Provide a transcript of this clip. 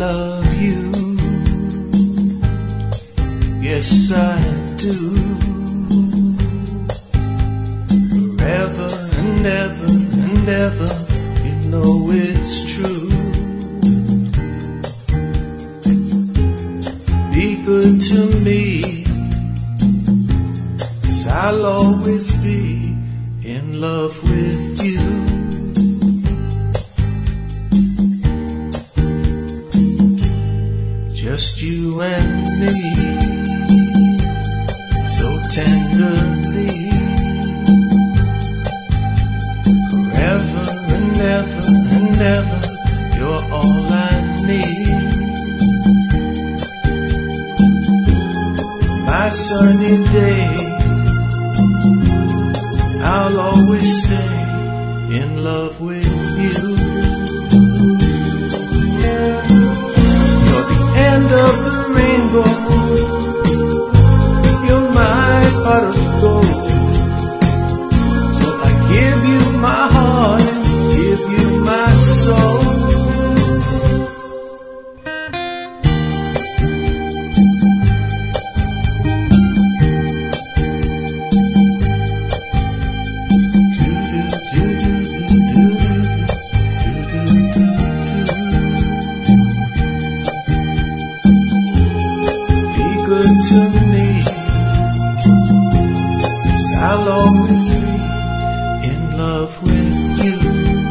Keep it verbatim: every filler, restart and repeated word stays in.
love you. Yes, I do. Forever and ever and ever, you know it's true. Be good to me, 'cause I'll always be in love with you. Just you and me, so tenderly, forever and ever and ever, you're all I need. My sunny day, I'll always stay in love with you. You're the end of the rainbow, you're my pot of gold. So I give you my heart and give you my soul. Good to me, 'cause I'll always be in love with you.